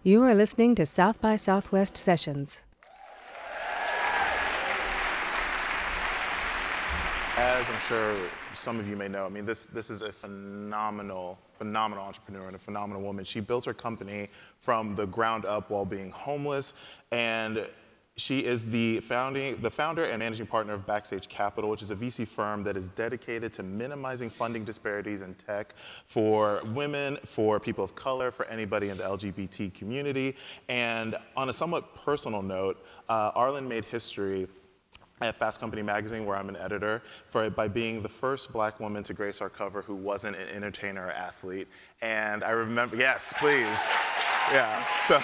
You are listening to South by Southwest Sessions. As I'm sure some of you may know, I mean, this is a phenomenal entrepreneur and a phenomenal woman. She built her company from the ground up while being homeless, and she is the founder and managing partner of Backstage Capital, which is a VC firm that is dedicated to minimizing funding disparities in tech for women, for people of color, for anybody in the LGBT community. And on a somewhat personal note, Arlen made history at Fast Company magazine, where I'm an editor, by being the first Black woman to grace our cover who wasn't an entertainer or athlete. And I remember, yes, please. Yeah, so,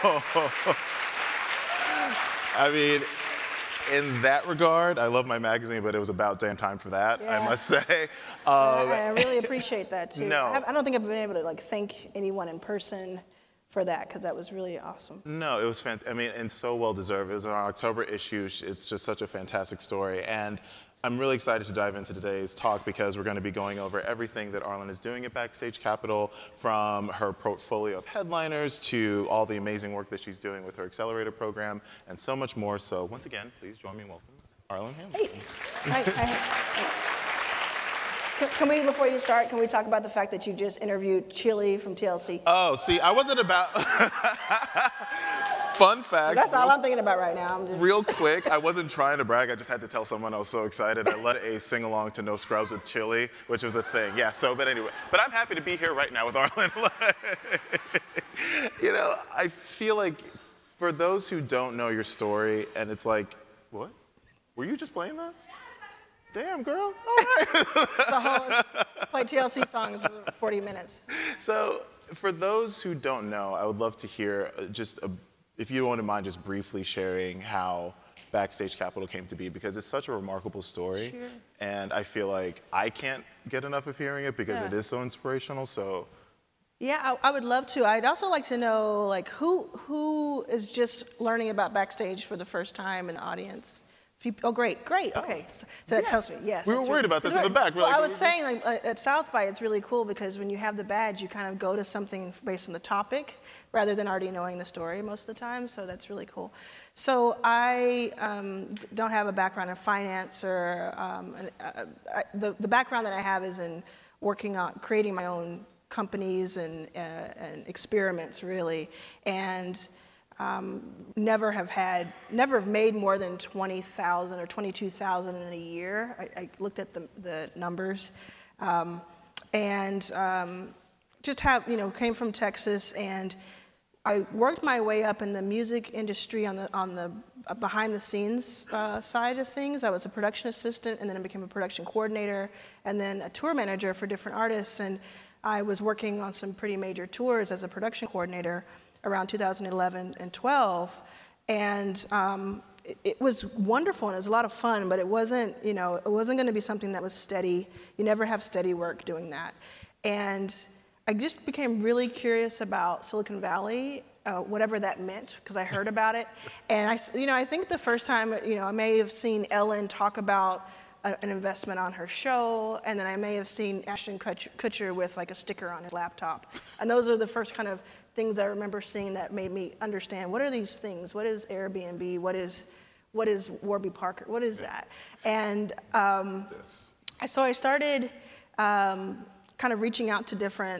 I mean, in that regard, I love my magazine, but it was about damn time for that, yeah. I must say. I really appreciate that, too. No. I don't think I've been able to, thank anyone in person for that, because that was really awesome. No, it was fantastic. I mean, and so well deserved. It was our October issue. It's just such a fantastic story. And I'm really excited to dive into today's talk because we're going to be going over everything that Arlen is doing at Backstage Capital, from her portfolio of headliners to all the amazing work that she's doing with her accelerator program and so much more. So once again, please join me in welcoming Arlen Hamilton. Hey. Can we, before you start, can we talk about the fact that you just interviewed Chili from TLC? Oh, see, I wasn't about... Fun fact. That's all I'm thinking about right now. Real quick, I wasn't trying to brag. I just had to tell someone I was so excited. I led a sing-along to No Scrubs with Chili, which was a thing. Yeah, but anyway. But I'm happy to be here right now with Arlen. You know, I feel like for those who don't know your story, and it's like, what? Were you just playing that? Damn, girl. All right. Play TLC songs for 40 minutes. So for those who don't know, I would love to hear if you wouldn't mind just briefly sharing how Backstage Capital came to be, because it's such a remarkable story. Sure. And I feel like I can't get enough of hearing it because it is so inspirational. So. Yeah, I would love to. I'd also like to know, who is just learning about Backstage for the first time in the audience? Oh, great, okay. So that tells me, yes. We were worried about this in the back. I was saying, at South by, it's really cool because when you have the badge, you kind of go to something based on the topic rather than already knowing the story most of the time, so that's really cool. So I don't have a background in finance or, the background that I have is in working on creating my own companies and experiments, really, and never have made more than 20,000 or 22,000 in a year. I looked at the numbers, just came from Texas, and I worked my way up in the music industry on the behind the scenes side of things. I was a production assistant, and then I became a production coordinator, and then a tour manager for different artists, and I was working on some pretty major tours as a production coordinator around 2011 and 12, and it was wonderful and it was a lot of fun, but it wasn't going to be something that was steady. You never have steady work doing that, and I just became really curious about Silicon Valley, whatever that meant, because I heard about it, and I think the first time, I may have seen Ellen talk about an investment on her show, and then I may have seen Ashton Kutcher with a sticker on his laptop, and those are the first kind of things I remember seeing that made me understand, what are these things? What is Airbnb? What is Warby Parker? What is that? And so I started kind of reaching out to different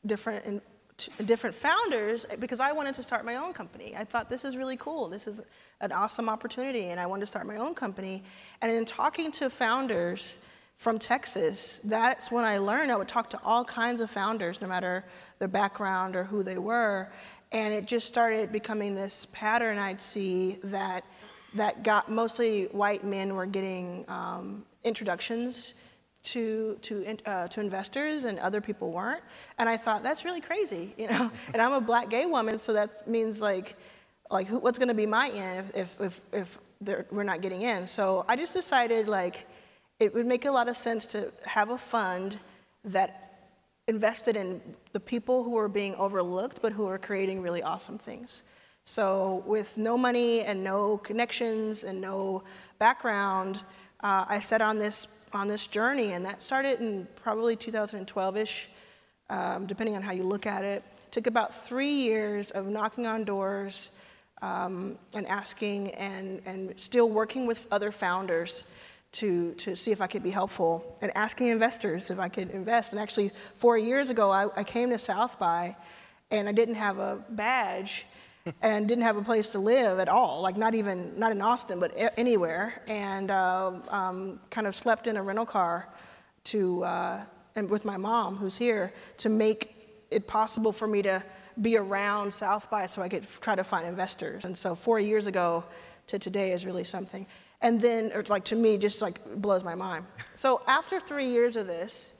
founders because I wanted to start my own company. I thought, this is really cool. This is an awesome opportunity, and I wanted to start my own company. And in talking to founders from Texas, that's when I learned I would talk to all kinds of founders, no matter their background or who they were, and it just started becoming this pattern I'd see that got mostly white men were getting introductions to investors, and other people weren't, and I thought, that's really crazy, and I'm a Black gay woman, so that means what's going to be my end if we're not getting in? So I just decided it would make a lot of sense to have a fund that invested in the people who were being overlooked, but who were creating really awesome things. So with no money and no connections and no background, I set on this journey, and that started in probably 2012-ish, depending on how you look at it. took about 3 years of knocking on doors and asking and still working with other founders to see if I could be helpful, and asking investors if I could invest. And actually, 4 years ago, I came to South by, and I didn't have a badge and didn't have a place to live at all, like not in Austin, but anywhere, and kind of slept in a rental car and with my mom, who's here, to make it possible for me to be around South by so I could try to find investors. And so 4 years ago to today is really something. And then, or like to me, just like blows my mind. So after 3 years of this,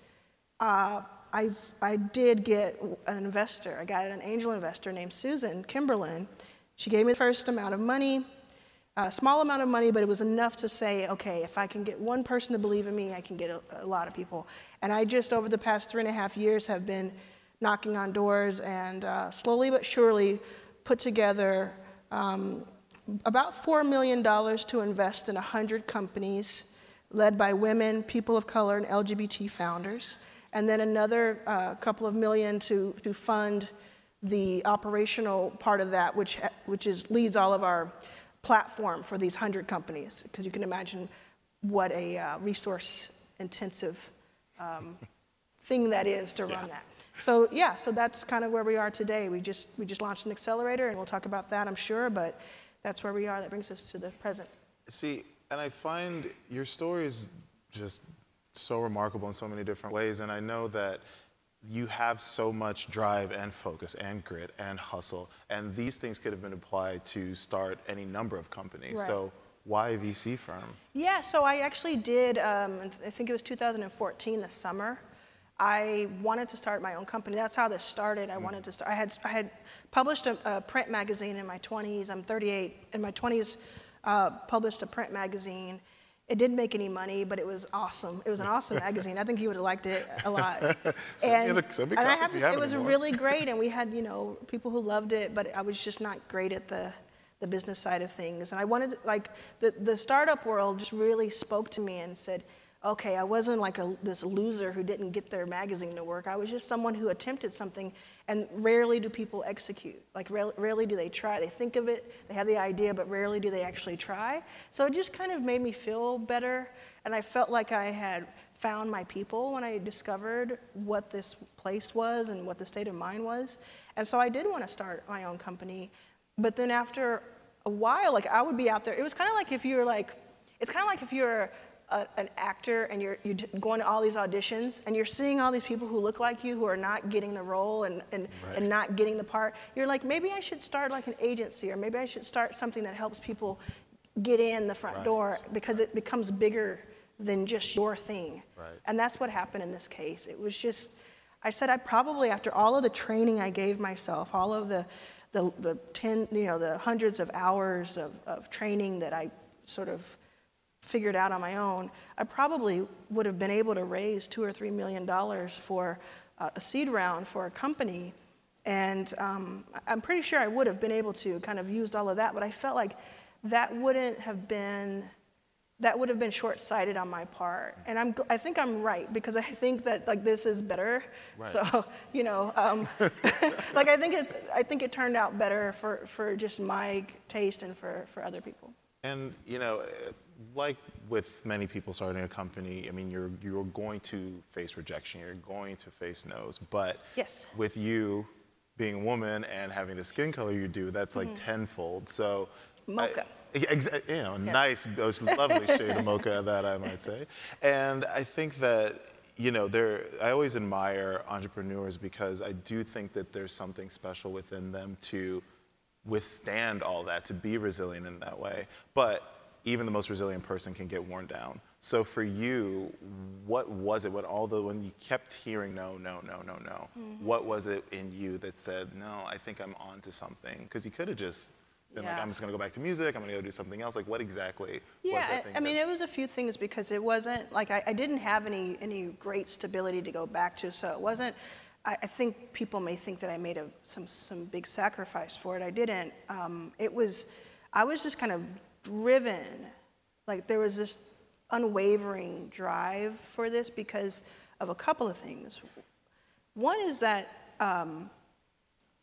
I did get an investor. I got an angel investor named Susan Kimberlin. She gave me the first amount of money, a small amount of money, but it was enough to say, okay, if I can get one person to believe in me, I can get a lot of people. And I just, over the past 3.5 years, have been knocking on doors and slowly but surely put together about $4 million to invest in 100 companies led by women, people of color, and LGBT founders. And then another couple of million to fund the operational part of that, which leads all of our platform for these 100 companies, because you can imagine what a resource-intensive thing that is to run that. So so that's kind of where we are today. We just launched an accelerator, and we'll talk about that, I'm sure, but that's where we are. That brings us to the present. See, and I find your story is just so remarkable in so many different ways, and I know that you have so much drive and focus and grit and hustle, and these things could have been applied to start any number of companies. Right. So why a VC firm? Yeah, so I actually did, I think it was 2014, the summer. I wanted to start my own company. That's how this started. I wanted to start. I had published a print magazine in my 20s. I'm 38. In my 20s, published a print magazine. It didn't make any money, but it was awesome. It was an awesome magazine. I think you would have liked it a lot. And I have to say, it was really great, and we had, people who loved it, but I was just not great at the business side of things. And I wanted, the startup world just really spoke to me and said, okay, I wasn't like this loser who didn't get their magazine to work. I was just someone who attempted something, and rarely do people execute. Like, rarely do they try. They think of it, they have the idea, but rarely do they actually try. So it just kind of made me feel better, and I felt like I had found my people when I discovered what this place was and what the state of mind was. And so I did want to start my own company, but then after a while, I would be out there. It was kind of like if you're an actor and you're going to all these auditions and you're seeing all these people who look like you who are not getting the role and not getting the part. You're like, maybe I should start like an agency, or maybe I should start something that helps people get in the front door, because it becomes bigger than just your thing. Right. And that's what happened in this case. It was just, I said, I probably, after all of the training I gave myself, all of the hundreds of hours of training that I sort of figured out on my own, I probably would have been able to raise $2 or $3 million for a seed round for a company. And I'm pretty sure I would have been able to kind of used all of that, but I felt like that would have been short-sighted on my part. And I think I'm right, because I think that this is better. Right. So, I think it turned out better for just my taste and for other people. And, like with many people starting a company, I mean, you're going to face rejection, you're going to face no's, but with you being a woman and having the skin color you do, that's like tenfold. So mocha. Nice, those lovely shade of mocha, that I might say. And I think that, I always admire entrepreneurs, because I do think that there's something special within them to withstand all that, to be resilient in that way. But even the most resilient person can get worn down. So for you, what was it, when you kept hearing no, what was it in you that said, no, I think I'm on to something? Because you could have just been like, I'm just gonna go back to music, I'm gonna go do something else. Like, what exactly was that thing? It was a few things, because it wasn't, like, I didn't have any great stability to go back to, so it wasn't, I think people may think that I made some big sacrifice for it. I didn't. I was just kind of driven, like there was this unwavering drive for this because of a couple of things. One is that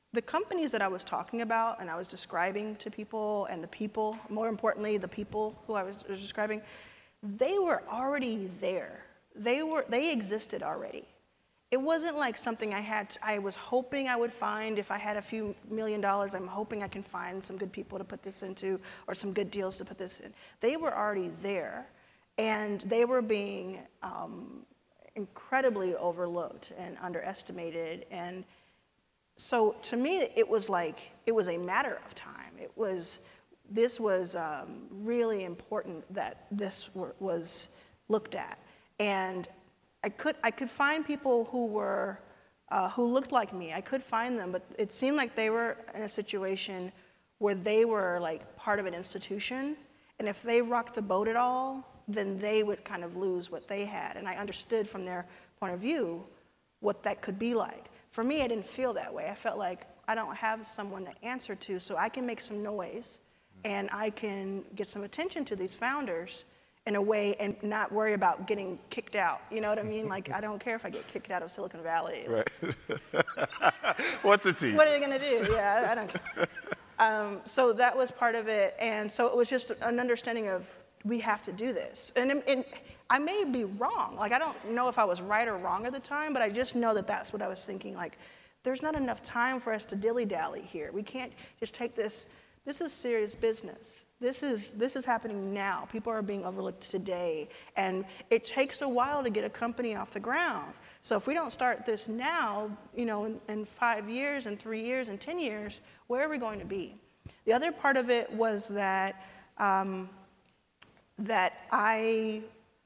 the companies that I was talking about and I was describing to people, and the people, more importantly, the people who I was describing, they were already there. They existed already. It wasn't like something I was hoping I would find. If I had a few $1 million, I'm hoping I can find some good people to put this into, or some good deals to put this in. They were already there, and they were being incredibly overlooked and underestimated. And so to me, it was a matter of time. This was really important that this was looked at. And I could find people who looked like me. I could find them, but it seemed like they were in a situation where they were like part of an institution, and if they rocked the boat at all, then they would kind of lose what they had. And I understood from their point of view what that could be like. For me, I didn't feel that way. I felt like I don't have someone to answer to, so I can make some noise, and I can get some attention to these founders in a way and not worry about getting kicked out. You know what I mean? Like, I don't care if I get kicked out of Silicon Valley. Right. What's it to you? What are they going to do? Yeah, I don't care. So that was part of it. And so it was just an understanding of, we have to do this. And I may be wrong. Like, I don't know if I was right or wrong at the time, but I just know that that's what I was thinking. Like, there's not enough time for us to dilly-dally here. We can't just take this. This is serious business. This is happening now. People are being overlooked today. And it takes a while to get a company off the ground. So if we don't start this now, you know, in 5 years, and 3 years, and 10 years, where are we going to be? The other part of it was that I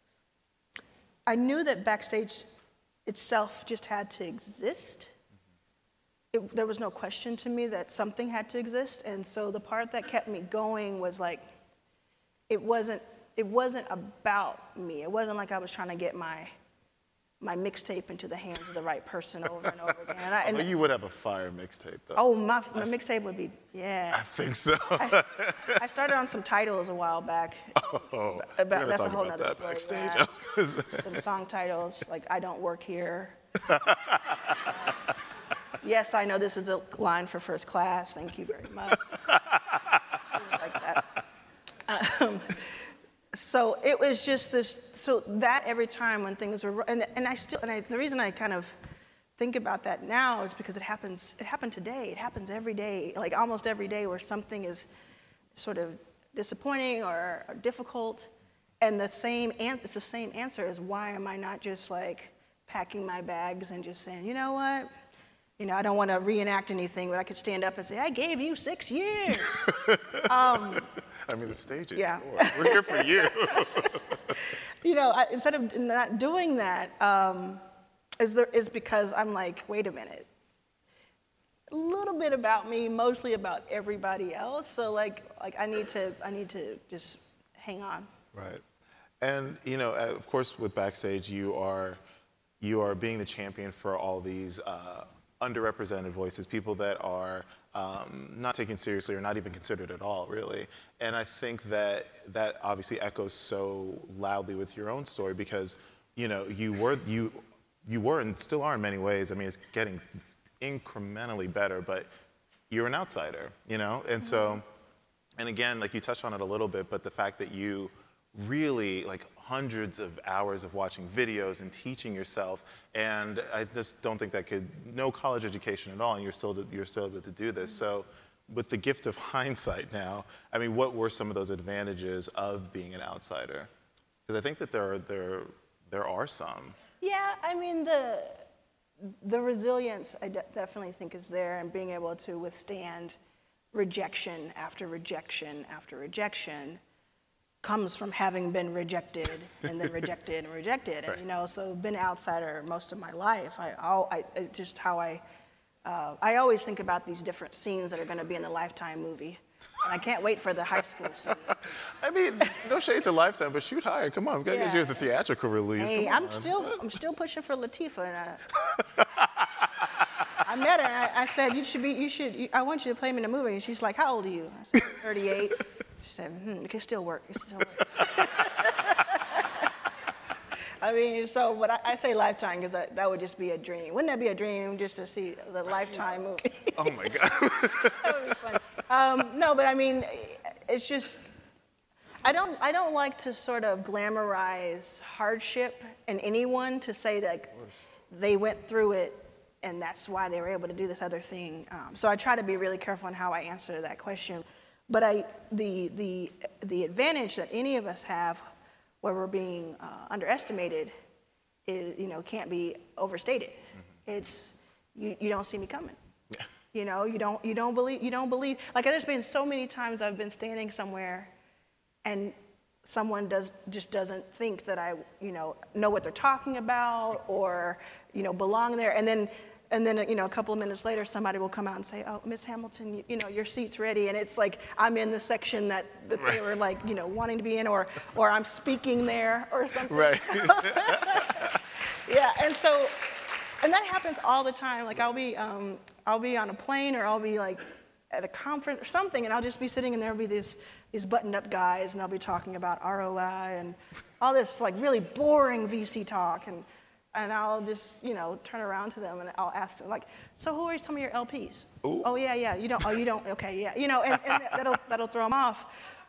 knew that Backstage itself just had to exist. There was no question to me that something had to exist, and so the part that kept me going was like, it wasn't about me. It wasn't like I was trying to get my mixtape into the hands of the right person over and over again. And you would have a fire mixtape, though. Oh, my mixtape would be, yeah. I think so. I started on some titles a while back. Oh, That's a whole nother story. Backstage. Yeah. I was gonna say. Some song titles, like I Don't Work Here. Yes, I know this is a line for First Class. Thank you very much. Things like that. So it was just this. So that every time when things were, the reason I kind of think about that now is because it happened today. It happens every day, like almost every day, where something is sort of disappointing or difficult, and it's the same answer as, why am I not just like packing my bags and just saying, you know what? You know, I don't want to reenact anything, but I could stand up and say, I gave you 6 years. I mean, the stage is Yeah. yours. We're here for you. You know, instead of not doing that, is because I'm like, wait a minute. A little bit about me, mostly about everybody else. So like I need to just hang on. Right. And, you know, of course, with Backstage, you are being the champion for all these underrepresented voices, people that are not taken seriously or not even considered at all, really. And I think that obviously echoes so loudly with your own story, because, you know, you were and still are in many ways. I mean, it's getting incrementally better, but you're an outsider, you know? And so, and again, like you touched on it a little bit, but the fact that you really, like, hundreds of hours of watching videos and teaching yourself, and I just don't think that no college education at all, and you're still able to do this. So with the gift of hindsight now, I mean, what were some of those advantages of being an outsider? Because I think that there are some. Yeah, I mean, the resilience I definitely think is there, and being able to withstand rejection after rejection after rejection comes from having been rejected and then rejected and rejected. Right. And, you know, so been an outsider most of my life. I always think about these different scenes that are going to be in the Lifetime movie. And I can't wait for the high school scene. I mean, no shade to Lifetime, but shoot higher. Come on, we got to get you the theatrical release. Hey, I'm still pushing for Latifah. And I met her and I said, I want you to play me in a movie. And she's like, how old are you? I said, 38. She said, it can still work. It can still work. I mean, so, but I say Lifetime because that would just be a dream. Wouldn't that be a dream just to see the Lifetime movie? Oh my God. That would be fun. No, but I mean, it's just, I don't like to sort of glamorize hardship in anyone to say that they went through it and that's why they were able to do this other thing. So I try to be really careful on how I answer that question. But the advantage that any of us have where we're being underestimated is, can't be overstated. Mm-hmm. It's, you don't see me coming. Yeah. You don't believe. Like there's been so many times I've been standing somewhere and someone just doesn't think that I, know what they're talking about or, belong there. And then, a couple of minutes later, somebody will come out and say, "Oh, Miss Hamilton, your seat's ready." And it's like I'm in the section that they were like, wanting to be in, or I'm speaking there or something. Right. Yeah, and that happens all the time. Like I'll be on a plane or I'll be like at a conference or something, and I'll just be sitting and there'll be these buttoned-up guys, and they'll be talking about ROI and all this like really boring VC talk, and I'll just, turn around to them and I'll ask them, like, so who are some of your LPs? Ooh. Oh, yeah, you don't, okay, yeah. And that'll throw them off.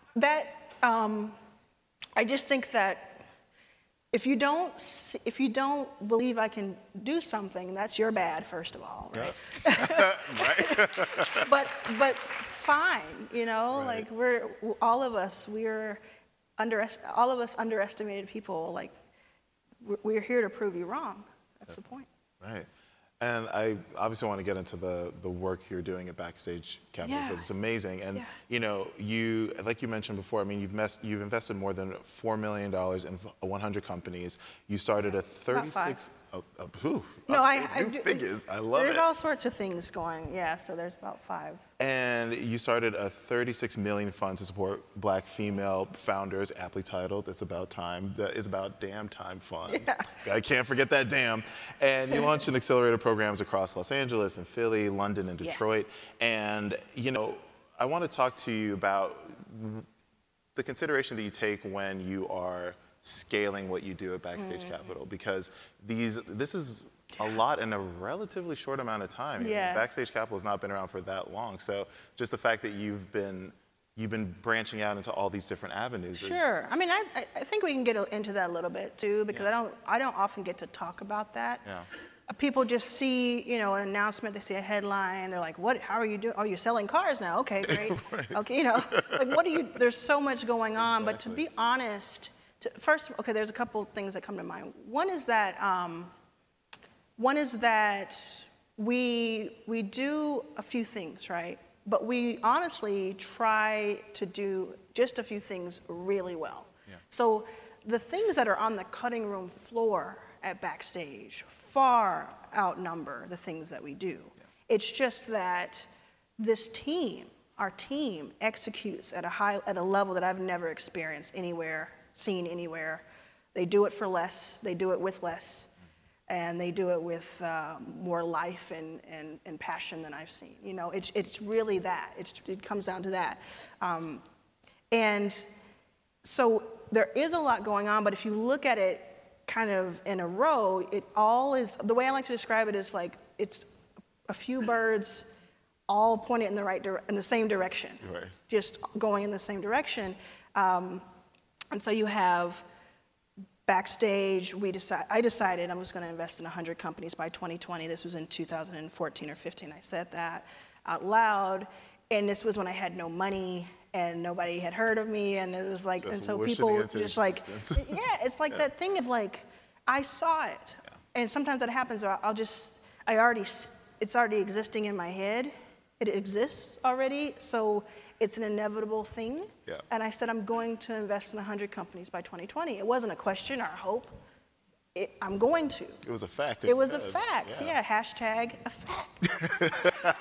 I just think that if you don't believe I can do something, that's your bad, first of all, right? Yeah. Right. but fine, right. Like all of us underestimated people, like, we're here to prove you wrong. That's the point. Right. And I obviously want to get into the work you're doing at Backstage Capital because it's amazing. And you, like you mentioned before, I mean, you've invested more than $4 million in 100 companies. You started a 36. Figures. I love it. There's all sorts of things going. Yeah. So there's about 5. And you started a $36 million fund to support Black female founders, aptly titled "It's About Time." That is about damn time fund. Yeah. I can't forget that damn. And you launched an accelerator programs across Los Angeles and Philly, London, and Detroit. Yeah. And I want to talk to you about the consideration that you take when you are scaling what you do at Backstage Capital, because this is a lot in a relatively short amount of time. Yeah. Backstage Capital has not been around for that long, so just the fact that you've been branching out into all these different avenues. Sure. I mean, I think we can get into that a little bit too, because I don't often get to talk about that. Yeah. People just see, an announcement, they see a headline, they're like, "What? How are you doing? Oh, you're selling cars now? Okay, great." Right. Okay, like what do you? There's so much going on, but to be honest. First, there's a couple things that come to mind. One is that we do a few things, right? But we honestly try to do just a few things really well. Yeah. So the things that are on the cutting room floor at Backstage far outnumber the things that we do. Yeah. It's just that this team, our team, executes at a level that I've never experienced anywhere. Seen anywhere. They do it for less, they do it with less, and they do it with more life and passion than I've seen. It's really that. It comes down to that. And so there is a lot going on, but if you look at it kind of in a row, it all is, the way I like to describe it is like it's a few birds all pointing in the same direction, right. Just going in the same direction. And so you have Backstage. I decided I was going to invest in 100 companies by 2020. This was in 2014 or 15. I said that out loud, and this was when I had no money and nobody had heard of me, and it was like, and so people just like, it's like that thing of like, I saw it, and sometimes that happens. It's already existing in my head. It exists already, so. It's an inevitable thing. Yeah. And I said, I'm going to invest in 100 companies by 2020. It wasn't a question or a hope. I'm going to. It was a fact. It was a fact. Yeah. Hashtag a fact.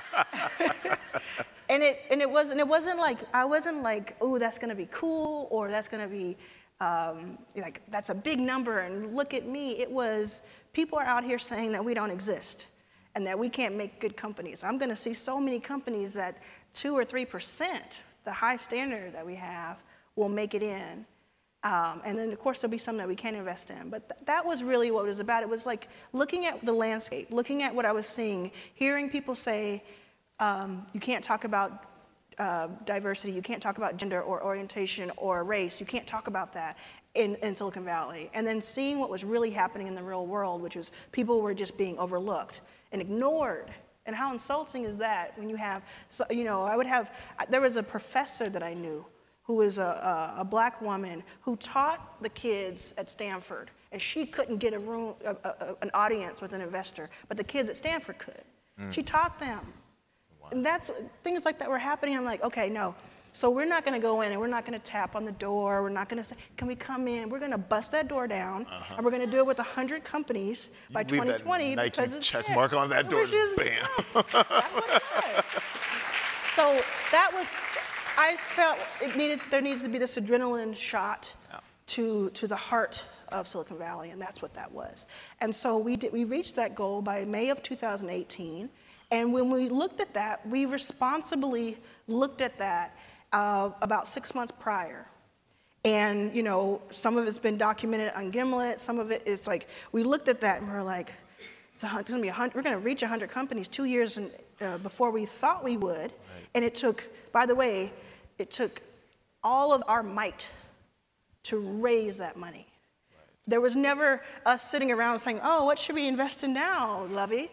and it wasn't like, I wasn't like, oh, that's going to be cool, or that's going to be like, that's a big number and look at me. It was, people are out here saying that we don't exist and that we can't make good companies. I'm going to see so many companies that 2 or 3%, the high standard that we have, will make it in. And then, of course, there'll be some that we can't invest in. But that was really what it was about. It was like looking at the landscape, looking at what I was seeing, hearing people say, you can't talk about diversity, you can't talk about gender or orientation or race, you can't talk about that in Silicon Valley. And then seeing what was really happening in the real world, which was people were just being overlooked and ignored. And how insulting is that when you have, so, you know, there was a professor that I knew who was a black woman who taught the kids at Stanford, and she couldn't get an audience with an investor, but the kids at Stanford could. She taught them. Wow. And things like that were happening. I'm like, okay, no. So we're not going to go in and we're not going to tap on the door. We're not going to say, can we come in? We're going to bust that door down, and we're going to do it with 100 companies by 2020. That Nike because check mark on that door, just bam. That's what it was. So that was, I felt there needed to be this adrenaline shot to the heart of Silicon Valley, and that's what that was. And so we reached that goal by May of 2018, and when we looked at that, we responsibly looked at that about 6 months prior. And, you know, some of it's been documented on Gimlet, some of it is like, we looked at that and we're like, we're going to reach 100 companies 2 years before we thought we would. Right. And it took, by the way, it took all of our might to raise that money. Right. There was never us sitting around saying, oh, what should we invest in now, Lovey?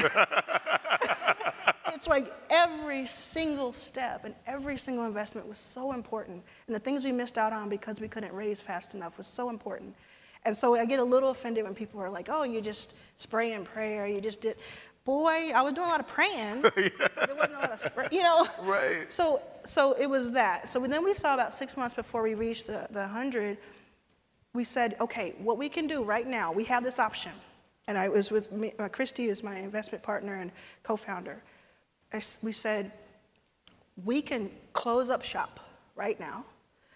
It's like every single step and every single investment was so important. And the things we missed out on because we couldn't raise fast enough was so important. And so I get a little offended when people are like, oh, you just spray and pray, or you just did. Boy, I was doing a lot of praying. There wasn't a lot of spray, you know? Right. So it was that. So then we saw about 6 months before we reached the 100, we said, okay, what we can do right now, we have this option. And I was with Christy, who's my investment partner and co-founder. We said, we can close up shop right now,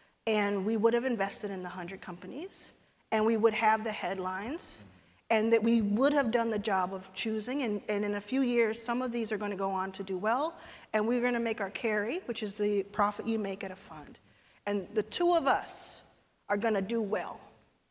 and we would have invested in the 100 companies, and we would have the headlines, and that we would have done the job of choosing, and in a few years, some of these are going to go on to do well, and we're going to make our carry, which is the profit you make at a fund. And the two of us are going to do well.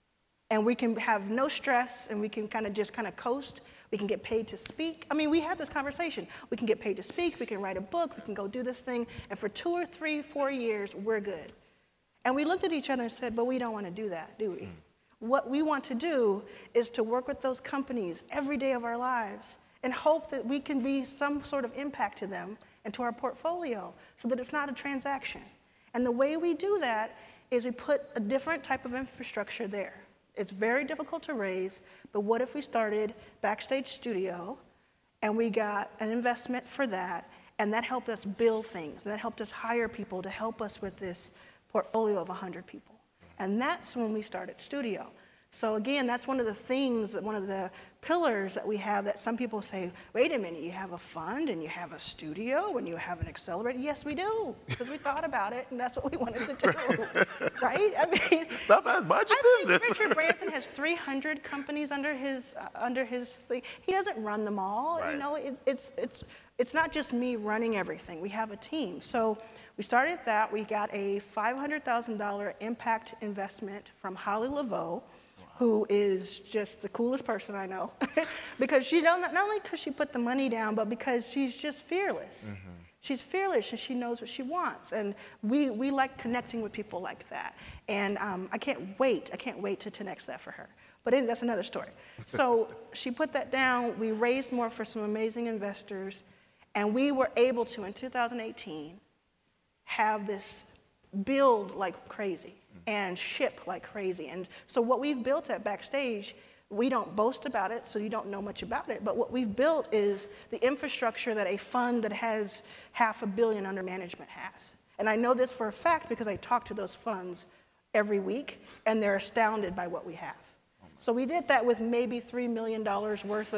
And we can have no stress, and we can kind of coast. We can get paid to speak. I mean, we had this conversation. We can get paid to speak, we can write a book, we can go do this thing, and for 2 or 3, 4 years, we're good. And we looked at each other and said, but we don't want to do that, do we? What we want to do is to work with those companies every day of our lives and hope that we can be some sort of impact to them and to our portfolio so that it's not a transaction. And the way we do that is we put a different type of infrastructure there. It's very difficult to raise, but what if we started Backstage Studio and we got an investment for that, and that helped us build things, and that helped us hire people to help us with this portfolio of 100 people. And that's when we started Studio. So again, that's one of the things, one of the pillars that we have that some people say, wait a minute, you have a fund and you have a studio and you have an accelerator? Yes, we do, because we thought about it and that's what we wanted to do, right? I mean, stop asking about your business. Think Richard Branson has 300 companies under his thing. He doesn't run them all. Right. You know, it's not just me running everything. We have a team. So we started that. We got a $500,000 impact investment from Holly Laveau, who is just the coolest person I know. Because she not only because she put the money down, but because she's just fearless. Mm-hmm. She's fearless and she knows what she wants. And we like connecting with people like that. And I can't wait to 10X that for her. But that's another story. So she put that down. We raised more for some amazing investors. And we were able to, in 2018, have this build like crazy and ship like crazy. And so what we've built at Backstage, we don't boast about it, so you don't know much about it, but what we've built is the infrastructure that a fund that has $500 million under management has. And I know this for a fact because I talk to those funds every week, and they're astounded by what we have. So we did that with maybe $3 million worth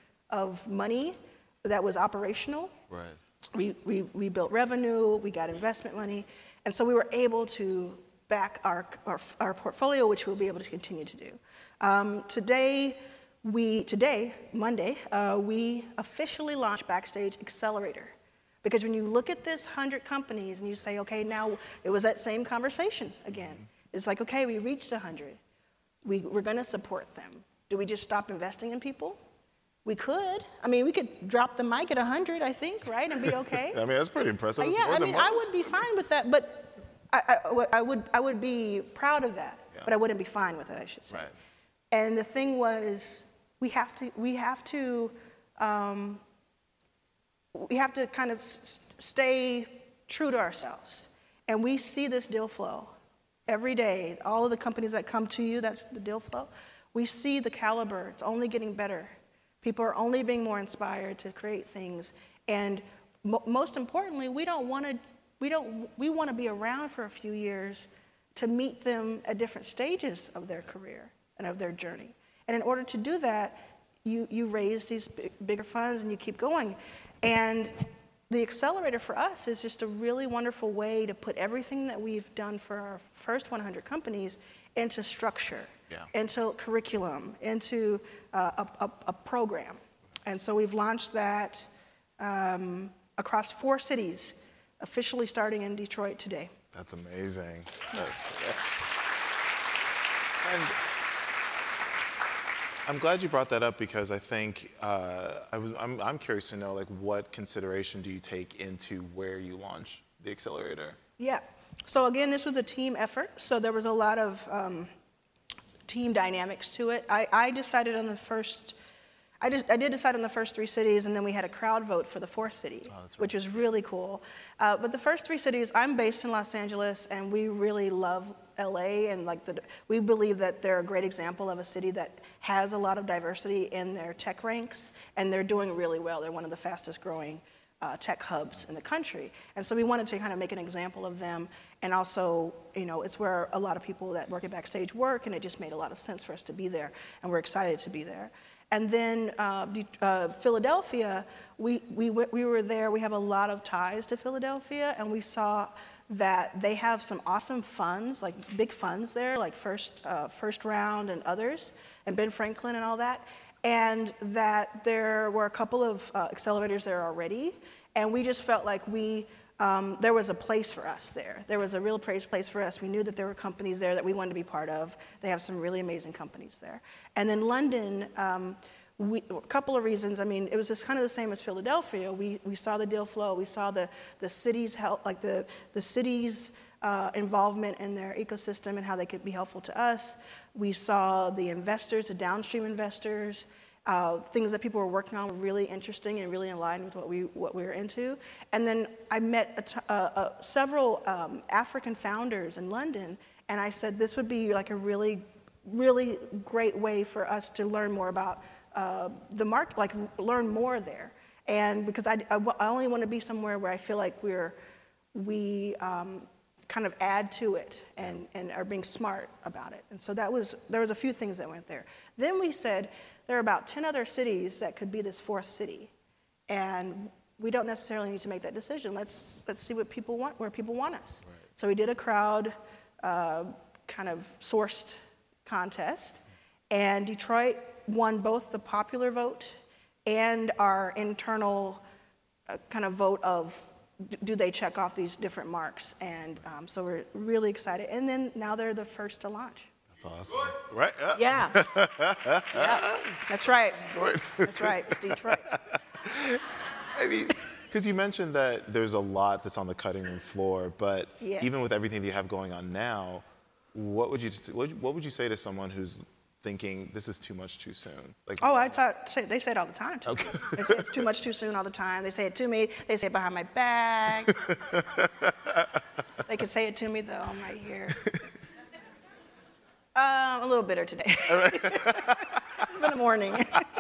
of money that was operational. Right. We built revenue, we got investment money, and so we were able to back our portfolio, which we'll be able to continue to do. Today, Monday, we officially launched Backstage Accelerator. Because when you look at this 100 companies and you say, okay, now it was that same conversation again. It's like, okay, we reached 100. We're going to support them. Do we just stop investing in people? We could. I mean, we could drop the mic at 100, I think, right, and be okay. I mean, that's pretty impressive. Yeah, I mean, I would be fine with that, but I would be proud of that, but I wouldn't be fine with it, I should say. Right. And the thing was, we have to kind of stay true to ourselves. And we see this deal flow every day. All of the companies that come to you, that's the deal flow. We see the caliber. It's only getting better. People are only being more inspired to create things. And most importantly, we want to be around for a few years to meet them at different stages of their career and of their journey. And in order to do that, you raise these bigger funds and you keep going. And the accelerator for us is just a really wonderful way to put everything that we've done for our first 100 companies into structure, into curriculum, into a program. And so we've launched that across 4 cities, officially starting in Detroit today. That's amazing. Yes. And I'm glad you brought that up because I think I'm curious to know, like, what consideration do you take into where you launch the accelerator? Yeah. So again, this was a team effort. So there was a lot of team dynamics to it. I decided on the first. I did decide on the first 3 cities, and then we had a crowd vote for the 4th city, which was really cool. But the first 3 cities, I'm based in Los Angeles, and we really love LA, and we believe that they're a great example of a city that has a lot of diversity in their tech ranks, and they're doing really well. They're one of the fastest growing tech hubs in the country. And so we wanted to kind of make an example of them, and also, it's where a lot of people that work at Backstage work, and it just made a lot of sense for us to be there, and we're excited to be there. And then Philadelphia, we were there. We have a lot of ties to Philadelphia, and we saw that they have some awesome funds, like big funds there, like First Round and others, and Ben Franklin and all that, and that there were a couple of accelerators there already, and we just felt like there was a place for us there. There was a real place for us. We knew that there were companies there that we wanted to be part of. They have some really amazing companies there. And then London, a couple of reasons. I mean, it was just kind of the same as Philadelphia. We saw the deal flow. We saw the city's help, like the city's involvement in their ecosystem and how they could be helpful to us. We saw the investors, the downstream investors. Things that people were working on were really interesting and really in line with what we were into. And then I met several African founders in London, and I said this would be like a really, really great way for us to learn more about the market, like learn more there. And because I only want to be somewhere where I feel like we kind of add to it and are being smart about it. And so there was a few things that went there. Then we said, there are about 10 other cities that could be this 4th city, and we don't necessarily need to make that decision. Let's see what people want, where people want us. Right. So we did a crowd kind of sourced contest, and Detroit won both the popular vote and our internal kind of vote of do they check off these different marks, and so we're really excited. And then now they're the first to launch. Awesome. Right? Yeah. Yeah. That's right. That's right. It's Detroit. I mean, because you mentioned that there's a lot that's on the cutting room floor, but even with everything that you have going on now, what would you say to someone who's thinking this is too much too soon? Like, they say it all the time to me. Okay. They say it's too much too soon all the time. They say it to me. They say it behind my back. They can say it to me though. I'm right here. A little bitter today. It's been a morning.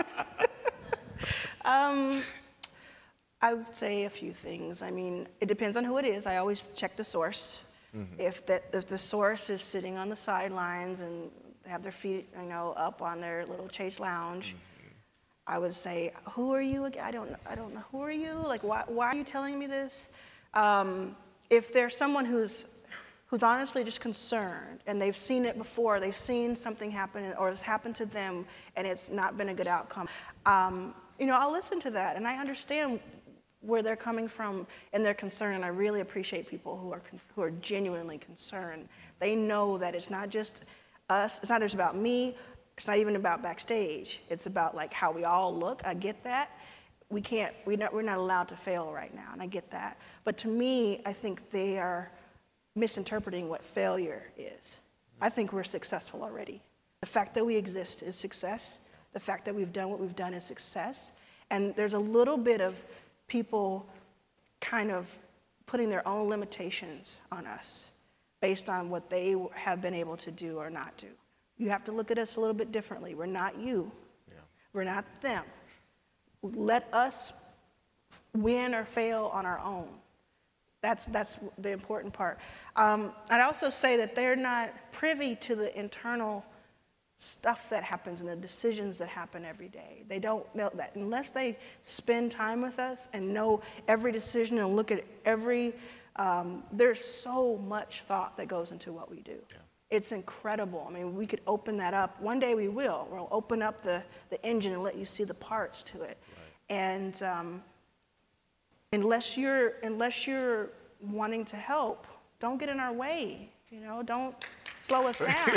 I would say a few things. I mean, it depends on who it is. I always check the source. Mm-hmm. If the source is sitting on the sidelines and they have their feet, up on their little Chase Lounge, mm-hmm. I would say, "Who are you again? I don't know. Who are you? Like, why are you telling me this?" If there's someone who's honestly just concerned, and they've seen it before, they've seen something happen, or it's happened to them, and it's not been a good outcome, I'll listen to that, and I understand where they're coming from and their concern, and I really appreciate people who are genuinely concerned. They know that it's not just us, it's not just about me, it's not even about Backstage. It's about like how we all look. I get that. We're not allowed to fail right now, and I get that. But to me, I think they are misinterpreting what failure is. I think we're successful already. The fact that we exist is success. The fact that we've done what we've done is success. And there's a little bit of people kind of putting their own limitations on us based on what they have been able to do or not do. You have to look at us a little bit differently. We're not you. Yeah. We're not them. Let us win or fail on our own. That's the important part. I'd also say that they're not privy to the internal stuff that happens and the decisions that happen every day. They don't know that unless they spend time with us and know every decision and look at every, there's so much thought that goes into what we do. Yeah. It's incredible. I mean, we could open that up. One day we will. We'll open up the engine and let you see the parts to it. Right. And unless you're wanting to help, don't get in our way. You know, don't slow us down.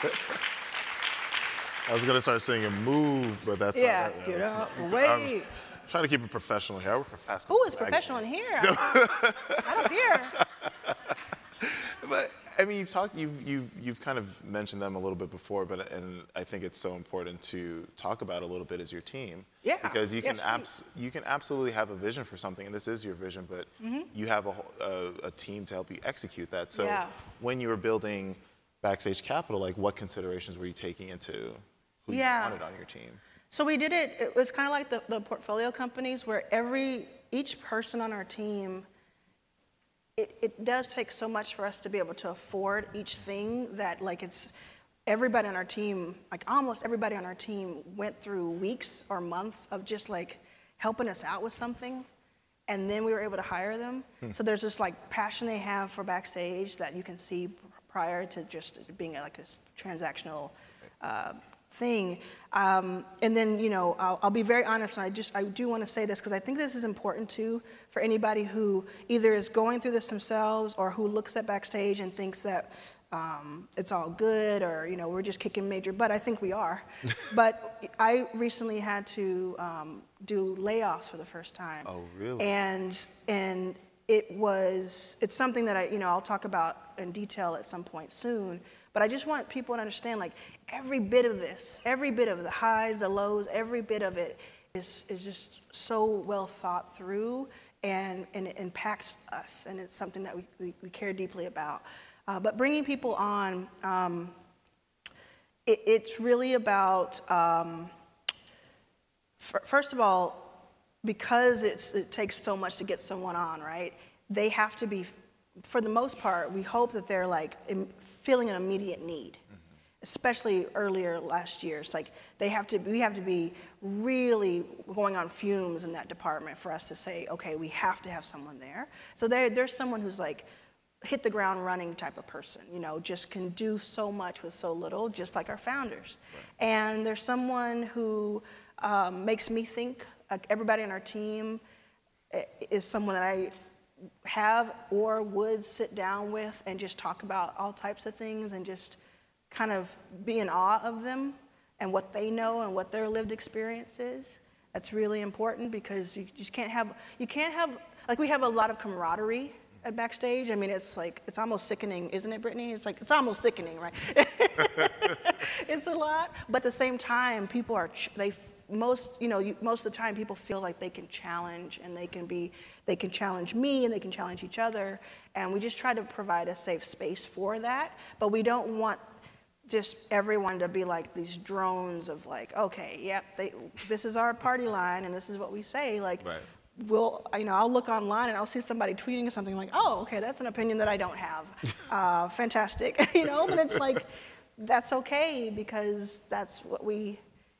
I was gonna start singing "Move," but that's not. Get out the way. I'm trying to keep it professional here. We're professional. Who is professional in here? I don't hear. But I mean, you've kind of mentioned them a little bit before, and I think it's so important to talk about a little bit as your team. Yeah. Because you can absolutely have a vision for something, and this is your vision, but you have a team to help you execute that. So when you were building Backstage Capital, like what considerations were you taking into who you wanted on your team? So we did it. It was kind of like the portfolio companies, where each person on our team. It does take so much for us to be able to afford each thing that like it's everybody on our team, like almost everybody on our team went through weeks or months of just like helping us out with something, and then we were able to hire them. So there's this like passion they have for Backstage that you can see prior to just being like a transactional thing. And then, you know, I'll be very honest, and I do want to say this because I think this is important too for anybody who either is going through this themselves or who looks at Backstage and thinks that it's all good or, you know, we're just kicking major butt. I think we are. But I recently had to do layoffs for the first time. Oh, really? And it's something that I'll talk about in detail at some point soon. But I just want people to understand, like, every bit of this, every bit of the highs, the lows, every bit of it is just so well thought through, and it impacts us, and it's something that we care deeply about. But bringing people on, it's really about, first of all, because it takes so much to get someone on, right? They have to be, for the most part, we hope that they're like feeling an immediate need, especially earlier last year. It's like we have to be really going on fumes in that department for us to say, okay, we have to have someone there. So there's someone who's like hit the ground running type of person, you know, just can do so much with so little, just like our founders. Right. And there's someone who makes me think, everybody on our team is someone that I have or would sit down with and just talk about all types of things and just kind of be in awe of them and what they know and what their lived experience is. That's really important because you just can't have, like we have a lot of camaraderie at Backstage. I mean, it's almost sickening, isn't it, Brittany? It's almost sickening, right? It's a lot, but at the same time, people are, most of the time people feel like they can challenge, and they can challenge me and they can challenge each other, and we just try to provide a safe space for that. But we don't want just everyone to be like these drones of like, okay, yep, this is our party line and this is what we say. Like, right. I'll look online and I'll see somebody tweeting something like, oh, okay, that's an opinion that I don't have. Fantastic, but it's like, that's okay because that's what we,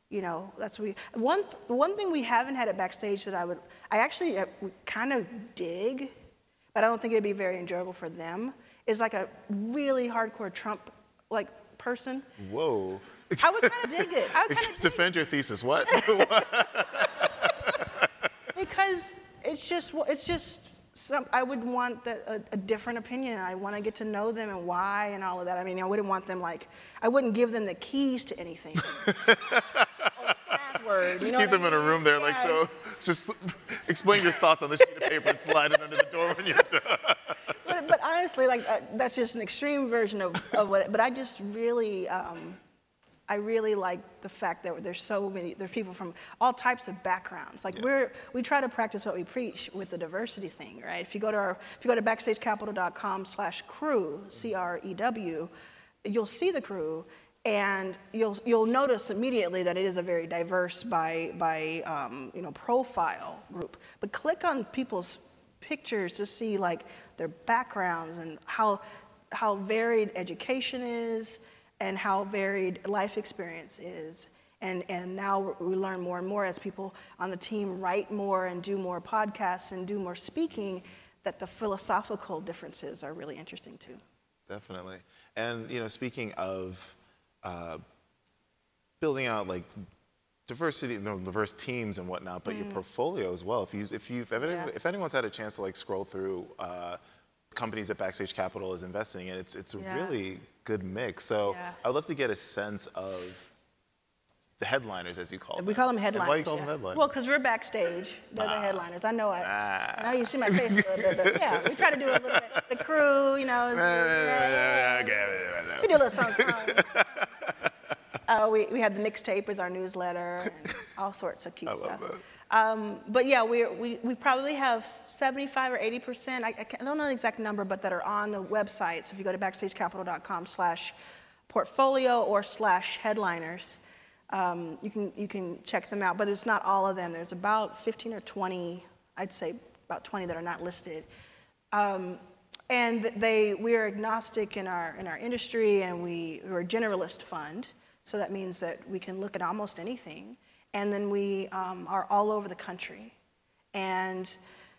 one thing we haven't had at Backstage that I actually kind of dig, but I don't think it'd be very enjoyable for them, is like a really hardcore Trump person. Whoa. I would kind of dig it. Defend your thesis. What? Because it's just I would want a different opinion. I want to get to know them and why and all of that. I mean, I wouldn't want them I wouldn't give them the keys to anything. Password. Just keep them in a room there, like, so just explain your thoughts on this sheet of paper and slide it under the door when you're done. But honestly, that's just an extreme version of what, but I just really, I really like the fact that there's people from all types of backgrounds. Like we try to practice what we preach with the diversity thing, right? If you go to BackstageCapital.com/crew, CREW, you'll see the crew, and you'll notice immediately that it is a very diverse by profile group. But click on people's pictures to see like their backgrounds and how varied education is, and how varied life experience is. And now we learn more and more as people on the team write more and do more podcasts and do more speaking, that the philosophical differences are really interesting too. Definitely. And speaking of building out like diversity, diverse teams and whatnot, but your portfolio as well. If anyone's had a chance to like scroll through companies that Backstage Capital is investing in, it's a really good mix. So I'd love to get a sense of the headliners, as you call them. We call them headliners. And why you call them headliners? Well, because we're backstage. They're the headliners. I know it. I know you see my face a little bit, but yeah, we try to do a little bit. The crew, we do a little something. We have the mixtape as our newsletter and all sorts of cute stuff. But yeah, we probably have 75 or 80%, I don't know the exact number, but that are on the website. So if you go to BackstageCapital.com/portfolio or /headliners, you can check them out. But it's not all of them. There's about 15 or 20, I'd say about 20 that are not listed. And we're agnostic in our industry, and we're a generalist fund. So that means that we can look at almost anything. And then we are all over the country. And,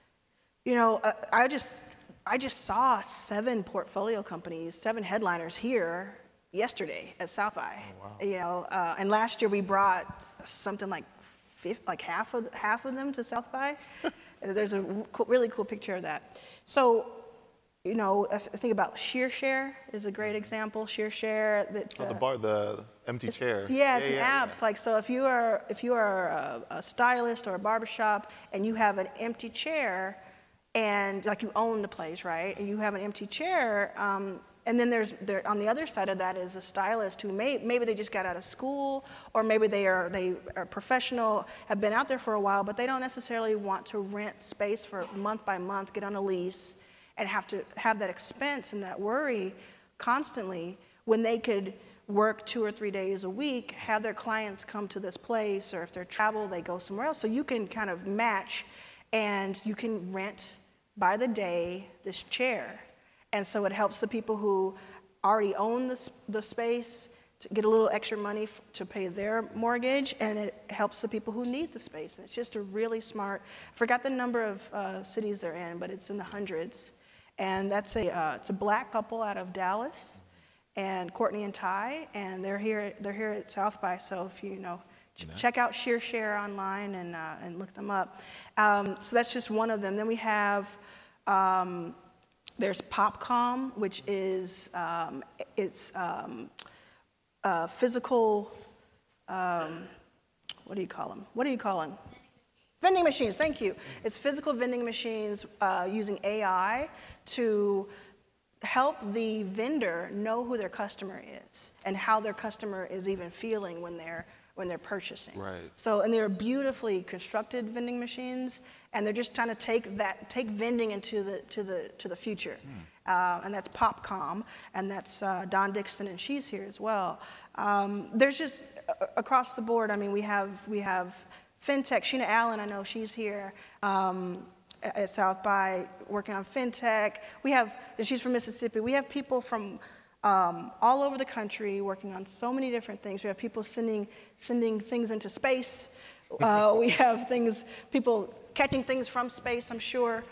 I just saw 7 portfolio companies, 7 headliners here yesterday at South by. Oh, wow. And last year we brought something like half of them to South by. There's a really cool picture of that. So, I think about SheerShare is a great example. SheerShare, that's the empty chair. Yeah, it's an app. Like, so if you are a stylist or a barbershop and you have an empty chair, and like you own the place, right? And you have an empty chair, and then on the other side of that is a stylist who maybe they just got out of school, or maybe they are professional, have been out there for a while, but they don't necessarily want to rent space for month by month, get on a lease, and have to have that expense and that worry constantly, when they could work 2 or 3 days a week, have their clients come to this place, or if they're travel, they go somewhere else. So you can kind of match, and you can rent by the day this chair. And so it helps the people who already own the space to get a little extra money to pay their mortgage, and it helps the people who need the space. And it's just a really smart, I forgot the number of cities they're in, but it's in the hundreds. And that's it's a black couple out of Dallas, and Courtney and Ty, and they're here at South by. So if check out SheerShare online and look them up. So that's just one of them. Then we have there's Popcom, which is physical. What do you call them? Vending machines, thank you. It's physical vending machines using AI to help the vendor know who their customer is and how their customer is even feeling when they're purchasing. Right. So, and they're beautifully constructed vending machines, and they're just trying to take vending into the future. And that's Popcom, and that's Dawn Dixon, and she's here as well. There's just across the board. I mean, we have FinTech. Sheena Allen, I know she's here at South by working on FinTech. And she's from Mississippi. We have people from all over the country working on so many different things. We have people sending things into space. We have people catching things from space, I'm sure.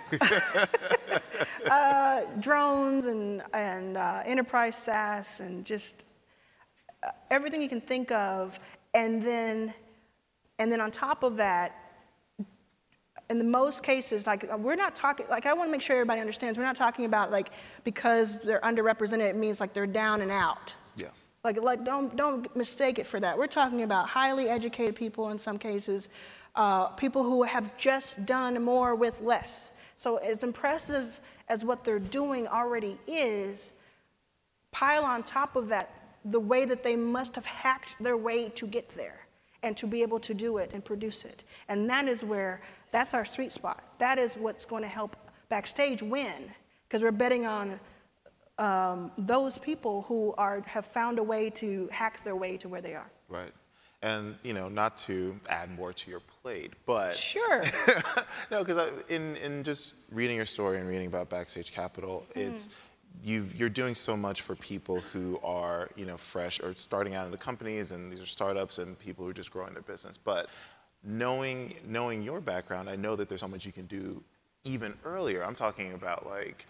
Drones and enterprise SaaS and just everything you can think of. And then on top of that, in the most cases, like we're not talking, like I want to make sure everybody understands, we're not talking about like because they're underrepresented, it means like they're down and out. Yeah. Like don't mistake it for that. We're talking about highly educated people in some cases, people who have just done more with less. So as impressive as what they're doing already is, pile on top of that the way that they must have hacked their way to get there and to be able to do it and produce it. And that is where, that's our sweet spot. That is what's going to help Backstage win, because we're betting on those people who have found a way to hack their way to where they are. Right. And, you know, not to add more to your plate, but... Sure. No, because in just reading your story and reading about Backstage Capital, it's... You're doing so much for people who are, you know, fresh or starting out in the companies, and these are startups and people who are just growing their business. But knowing your background, I know that there's so much you can do even earlier. I'm talking about like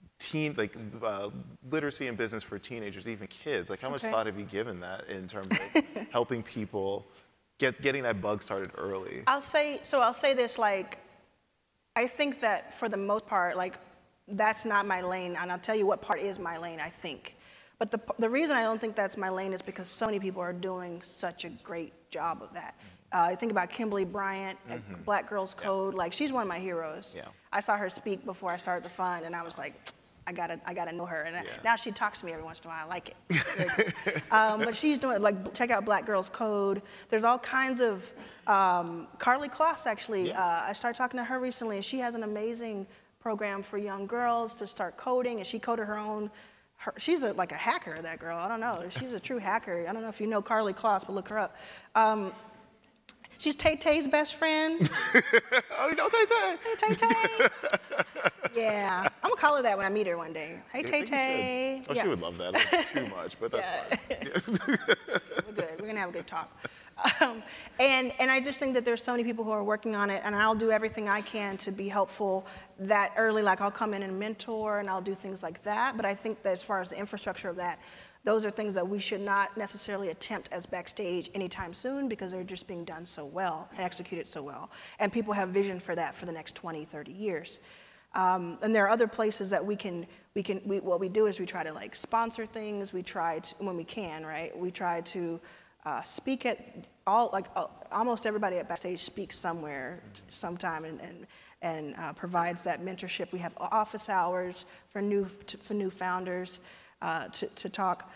literacy and business for teenagers, even kids. Like, how much thought have you given that in terms of helping people getting that bug started early? I'll say this, like, I think that for the most part, like, that's not my lane, and I'll tell you what part is my lane, I think. But the reason I don't think that's my lane is because so many people are doing such a great job of that. I think about Kimberly Bryant at Black Girls Code. Like, she's one of my heroes. Yeah. I saw her speak before I started the fund, and I was like, I gotta know her. And now she talks to me every once in a while. I like it. But she's doing, like, check out Black Girls Code. There's all kinds of, Carly Kloss, actually, I started talking to her recently, and she has an amazing program for young girls to start coding, and she coded her own. She's like a hacker, that girl. I don't know. She's a true hacker. I don't know if you know Carly Kloss, but look her up. She's Tay-Tay's best friend. Oh, you know Tay-Tay? Hey, Tay-Tay. Yeah. I'm going to call her that when I meet her one day. Hey, Tay-Tay. Oh, she would love that. It's too much, but that's fine. We're good. We're going to have a good talk. And I just think that there's so many people who are working on it, and I'll do everything I can to be helpful that early. Like, I'll come in and mentor, and I'll do things like that. But I think that as far as the infrastructure of that, those are things that we should not necessarily attempt as Backstage anytime soon, because they're just being done so well and executed so well. And people have vision for that for the next 20, 30 years. And there are other places that what we do is we try to, like, sponsor things. We try to, when we can, right? We try to speak at almost everybody at Backstage speaks somewhere sometime and provides that mentorship. We have office hours for new founders to talk.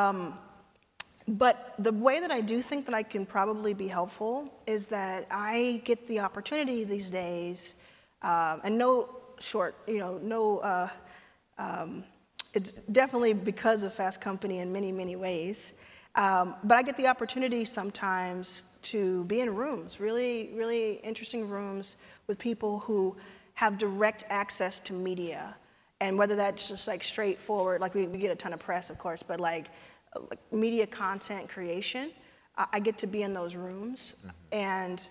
But the way that I do think that I can probably be helpful is that I get the opportunity these days, and it's definitely because of Fast Company in many, many ways. But I get the opportunity sometimes to be in rooms, really, really interesting rooms with people who have direct access to media. And whether that's just like straightforward, like we get a ton of press, of course, but like media content creation, I get to be in those rooms. And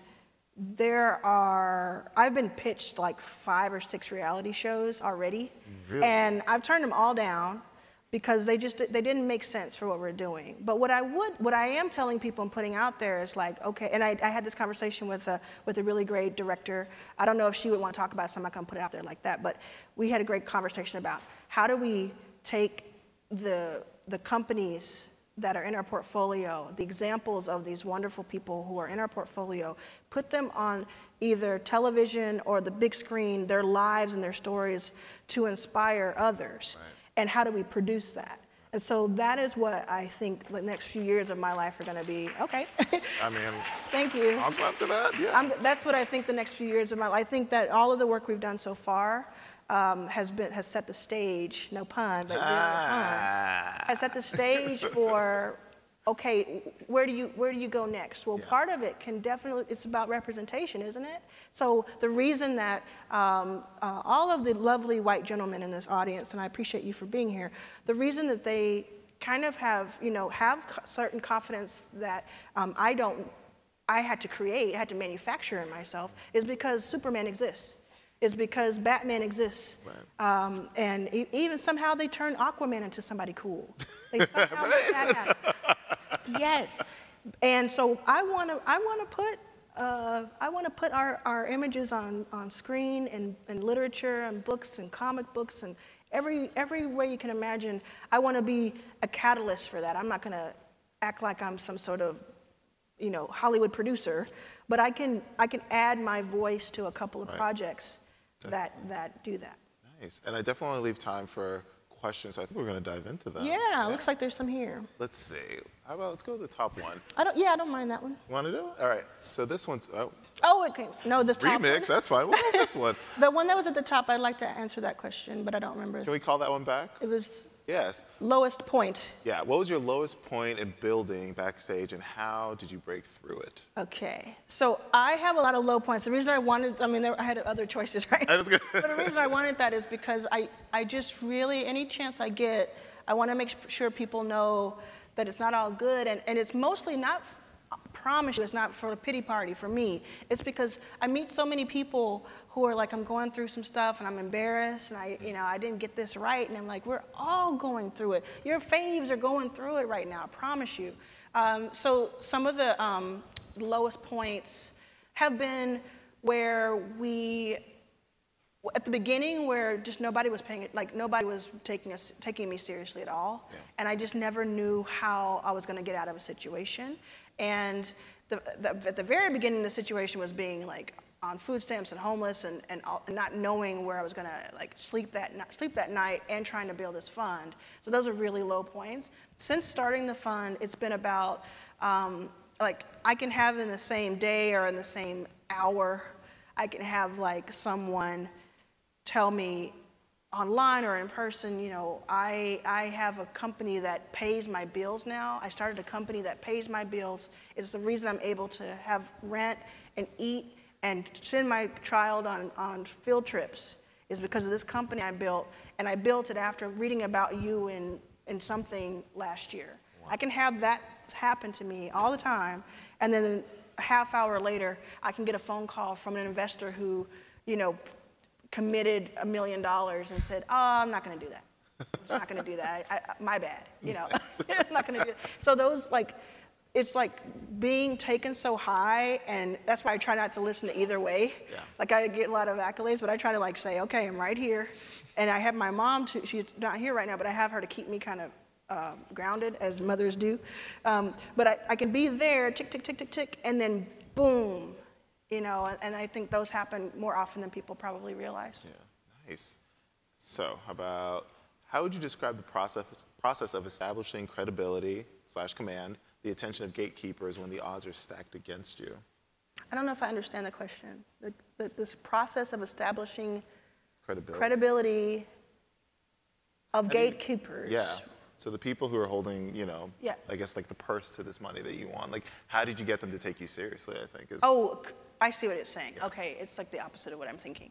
I've been pitched like 5 or 6 reality shows already. Really? And I've turned them all down, because they didn't make sense for what we're doing. But what I am telling people and putting out there is like, okay, and I had this conversation with a really great director. I don't know if she would want to talk about it, so I'm not gonna put it out there like that, but we had a great conversation about how do we take the companies that are in our portfolio, the examples of these wonderful people who are in our portfolio, put them on either television or the big screen, their lives and their stories, to inspire others. Right. And how do we produce that? And so that is what I think the next few years of my life are going to be. Okay. I mean, thank you. I'll clap to that. Yeah. That's what I think the next few years of my life. I think that all of the work we've done so far has set the stage. No pun, but has set the stage for. Okay, where do you go next? Well, part of it can definitely, it's about representation, isn't it? So the reason that all of the lovely white gentlemen in this audience, and I appreciate you for being here, the reason that they kind of have certain confidence that I had to create, I had to manufacture in myself, is because Superman exists. Is because Batman exists. Right. And even somehow they turned Aquaman into somebody cool. They somehow made that happen. Yes. And so I want to put I want to put our images on screen and literature and books and comic books and every way you can imagine. I want to be a catalyst for that. I'm not going to act like I'm some sort of, Hollywood producer, but I can add my voice to a couple of projects that do that. Nice. And I definitely want to leave time for questions. So I think we're going to dive into them. Yeah, looks like there's some here. Let's see. How about let's go to the top one. I don't mind that one. You want to do it? All right. So this one's okay. No, this top remix. one? That's fine. What about this one? The one that was at the top. I'd like to answer that question, but I don't remember. Can we call that one back? It was yes. Lowest point. Yeah. What was your lowest point in building backstage, and how did you break through it? Okay. So I have a lot of low points. The reason I had other choices, right? But the reason I wanted that is because I just really, any chance I get, I want to make sure people know that it's not all good, and it's mostly not, promise you, it's not for a pity party for me. It's because I meet so many people who are like, I'm going through some stuff and I'm embarrassed and I didn't get this right, and I'm like, we're all going through it. Your faves are going through it right now, I promise you. So some of the lowest points have been where at the beginning, where just nobody was taking me seriously at all, and I just never knew how I was going to get out of a situation. And at the very beginning, the situation was being like on food stamps and homeless, and not knowing where I was going to sleep that night, and trying to build this fund. So those are really low points. Since starting the fund, it's been about I can have in the same day or in the same hour, I can have someone tell me online or in person, I have a company that pays my bills now. I started a company that pays my bills. It's the reason I'm able to have rent and eat and send my child on field trips, is because of this company I built, and I built it after reading about you in something last year. Wow. I can have that happen to me all the time, and then a half hour later, I can get a phone call from an investor who, committed $1 million and said, oh, I'm not going to do that. I'm just not going to do that. My bad. I'm not going to do it. So those, it's being taken so high, and that's why I try not to listen to either way. Yeah. I get a lot of accolades, but I try to say, okay, I'm right here. And I have my mom, she's not here right now, but I have her to keep me kind of grounded, as mothers do. But I can be there, tick, tick, tick, tick, tick, and then boom. And I think those happen more often than people probably realize. Yeah, nice. So how would you describe the process of establishing credibility / command, the attention of gatekeepers when the odds are stacked against you? I don't know if I understand the question. This process of establishing credibility of gatekeepers. Yeah. So the people who are holding, I guess the purse to this money that you want, how did you get them to take you seriously, I think? Oh, I see what it's saying. Yeah. Okay, it's the opposite of what I'm thinking.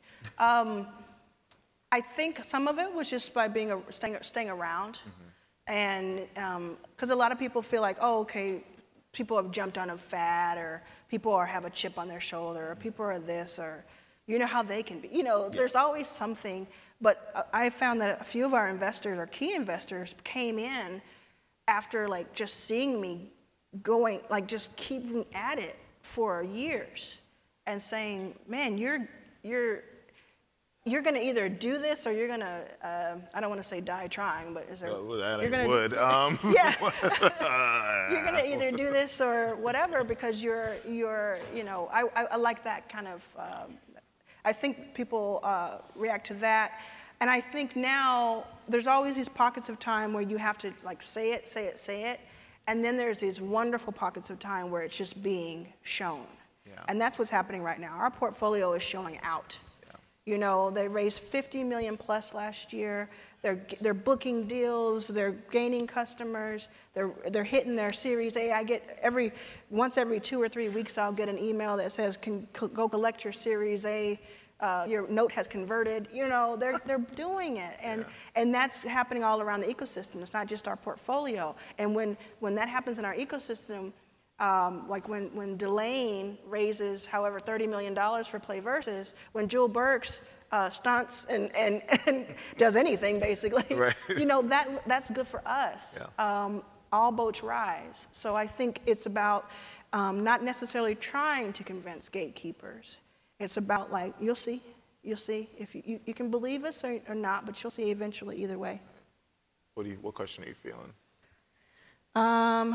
I think some of it was just by staying around. Mm-hmm. And because a lot of people feel like, oh, okay, people have jumped on a fad, or people have a chip on their shoulder, or people are this, or how they can be. There's always something. But I found that a few of our investors, our key investors, came in after just seeing me going, just keeping at it for years, and saying, man, you're going to either do this, or you're going to, I don't want to say die trying, but is there? That ain't wood. Yeah. You're going to either do this or whatever, because you're I like that kind of, I think people react to that. And I think now there's always these pockets of time where you have to say it. And then there's these wonderful pockets of time where it's just being shown. Yeah. And that's what's happening right now. Our portfolio is showing out. Yeah. They raised $50 million plus last year. They're booking deals. They're gaining customers. They're hitting their Series A. I get once every 2 or 3 weeks, I'll get an email that says, go collect your Series A. Your note has converted. They're doing it, and that's happening all around the ecosystem. It's not just our portfolio. And when that happens in our ecosystem, when Delane raises, however, $30 million for PlayVersus, when Jewel Burks stunts and does anything basically, right. That's good for us. Yeah. All boats rise. So I think it's about not necessarily trying to convince gatekeepers. It's about like, you'll see. If you can believe us or not, but you'll see eventually either way. What question are you feeling? Oh,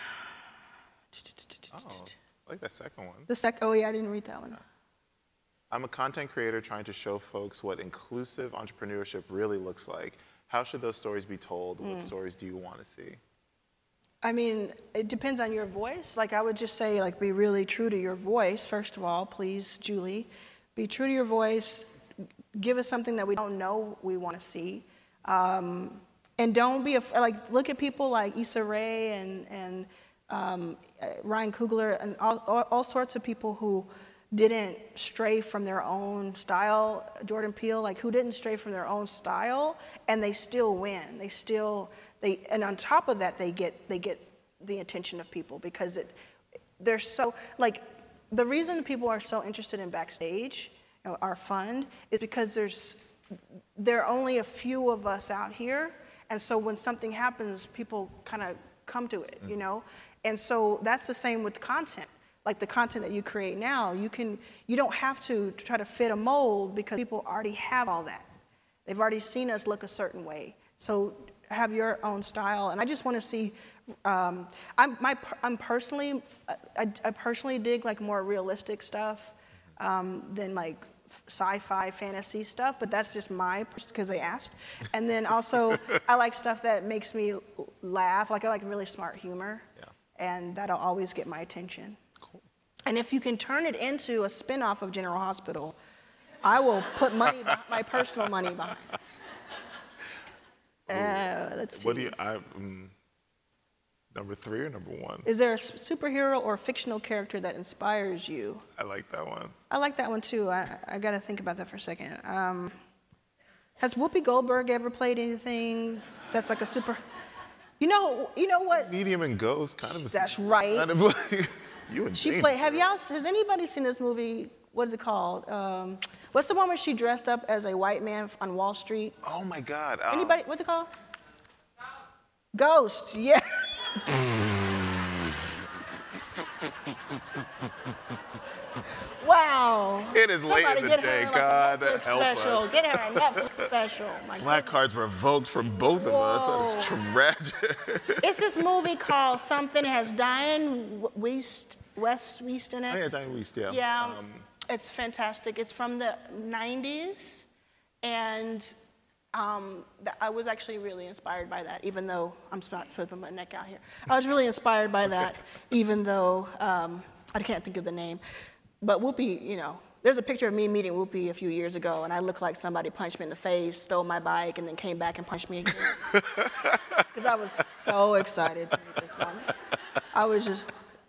I like that second one. Oh yeah, I didn't read that one. I'm a content creator trying to show folks what inclusive entrepreneurship really looks like. How should those stories be told? What stories do you want to see? I mean, it depends on your voice. Like, I would just say, like, be really true to your voice, first of all, please, Julie. Be true to your voice. Give us something that we don't know we want to see. And don't be afraid. Like, look at people like Issa Rae and Ryan Coogler and all sorts of people who didn't stray from their own style. Jordan Peele, like, who didn't stray from their own style, and they still win. And on top of that, they get the attention of people because they're so, like, the reason people are so interested in Backstage, our fund, is because there are only a few of us out here, and so when something happens, people kind of come to it, you know? And so that's the same with content. Like the content that you create now, you don't have to try to fit a mold because people already have all that. They've already seen us look a certain way. So have your own style, and I just want to see. I personally dig like more realistic stuff than like sci-fi fantasy stuff, but that's just because they asked. And then also I like stuff that makes me laugh. Like I like really smart humor, and that'll always get my attention. Cool. And if you can turn it into a spin-off of General Hospital, I will put my personal money behind. Let's see. What do you? Number 3 or number 1? Is there a superhero or fictional character that inspires you? I like that one. I like that one too. I got to think about that for a second. Has Whoopi Goldberg ever played anything that's like a super? You know what? Medium and Ghost, kind of. That's right. Kind of like you and she played. Has anybody seen this movie? What is it called? What's the one where she dressed up as a white man on Wall Street? Oh my God. Anybody? What's it called? Ghost. Yeah. Wow. It is late in the day. God help us. Get her a Netflix special. Black cards revoked from both of us. That is tragic. It's this movie called Something. It has Diane West in it. Oh, yeah, Diane West, yeah. Yeah, it's fantastic. It's from the 90s, and I was actually really inspired by that, even though I'm not putting my neck out here. I was really inspired by that, even though I can't think of the name. But Whoopi, there's a picture of me meeting Whoopi a few years ago, and I looked like somebody punched me in the face, stole my bike, and then came back and punched me again. Because I was so excited to meet this woman. I was just...